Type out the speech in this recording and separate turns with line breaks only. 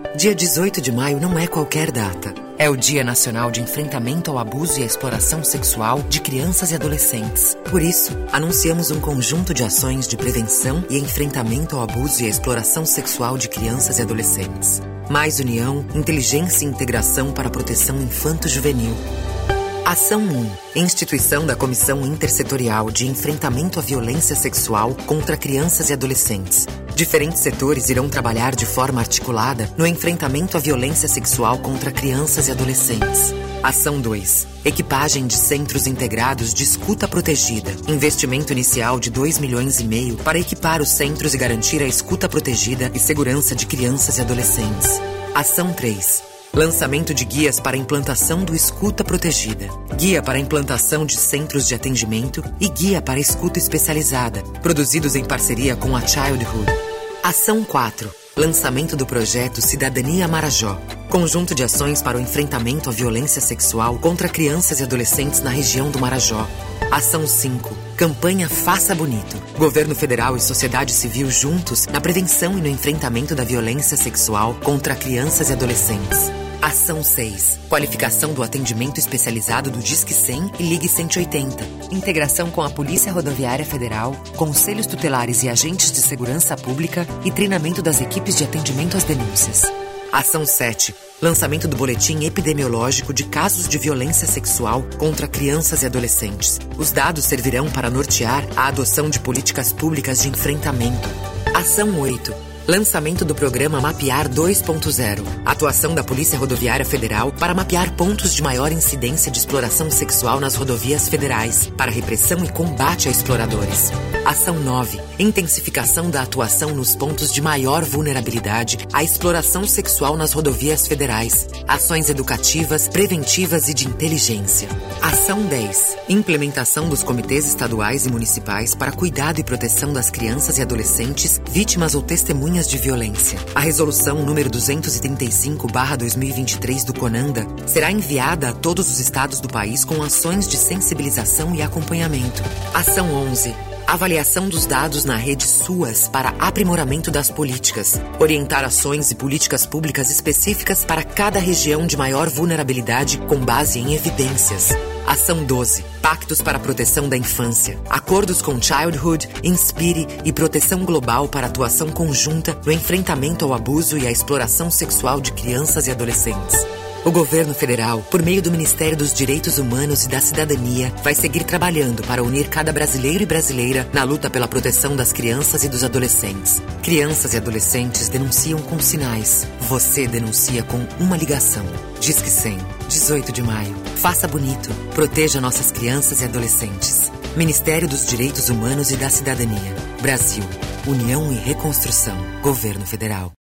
Dia 18 de maio não é qualquer data. É o Dia Nacional de Enfrentamento ao Abuso e à Exploração Sexual de Crianças e Adolescentes. Por isso, anunciamos um conjunto de ações de prevenção e enfrentamento ao abuso e à exploração sexual de crianças e adolescentes. Mais união, inteligência e integração para a proteção infanto-juvenil. Ação 1. Instituição da Comissão Intersetorial de Enfrentamento à Violência Sexual contra Crianças e Adolescentes. Diferentes setores irão trabalhar de forma articulada no enfrentamento à violência sexual contra crianças e adolescentes. Ação 2. Equipagem de centros integrados de escuta protegida. Investimento inicial de 2,5 milhões para equipar os centros e garantir a escuta protegida e segurança de crianças e adolescentes. Ação 3. Lançamento de guias para a implantação do escuta protegida. Guia para a implantação de centros de atendimento e guia para a escuta especializada, produzidos em parceria com a Childhood. Ação 4. Lançamento do projeto Cidadania Marajó. Conjunto de ações para o enfrentamento à violência sexual contra crianças e adolescentes na região do Marajó. Ação 5. Campanha Faça Bonito. Governo Federal e sociedade civil juntos na prevenção e no enfrentamento da violência sexual contra crianças e adolescentes. Ação 6. Qualificação do atendimento especializado do Disque 100 e Ligue 180. Integração com a Polícia Rodoviária Federal, conselhos tutelares e agentes de segurança pública e treinamento das equipes de atendimento às denúncias. Ação 7. Lançamento do boletim epidemiológico de casos de violência sexual contra crianças e adolescentes. Os dados servirão para nortear a adoção de políticas públicas de enfrentamento. Ação 8. Lançamento do programa Mapear 2.0. Atuação da Polícia Rodoviária Federal para mapear pontos de maior incidência de exploração sexual nas rodovias federais, para repressão e combate a exploradores. Ação 9. Intensificação da atuação nos pontos de maior vulnerabilidade à exploração sexual nas rodovias federais. Ações educativas, preventivas e de inteligência. Ação 10. Implementação dos comitês estaduais e municipais para cuidado e proteção das crianças e adolescentes vítimas ou testemunhas de violência. A resolução número 235/2023 do CONANDA será enviada a todos os estados do país com ações de sensibilização e acompanhamento. Ação 11. Avaliação dos dados na rede SUAS para aprimoramento das políticas. Orientar ações e políticas públicas específicas para cada região de maior vulnerabilidade com base em evidências. Ação 12. Pactos para a proteção da infância. Acordos com Childhood, Inspire e Proteção Global para atuação conjunta no enfrentamento ao abuso e à exploração sexual de crianças e adolescentes. O governo federal, por meio do Ministério dos Direitos Humanos e da Cidadania, vai seguir trabalhando para unir cada brasileiro e brasileira na luta pela proteção das crianças e dos adolescentes. Crianças e adolescentes denunciam com sinais. Você denuncia com uma ligação. Disque 100, 18 de maio. Faça bonito. Proteja nossas crianças e adolescentes. Ministério dos Direitos Humanos e da Cidadania. Brasil. União e Reconstrução. Governo Federal.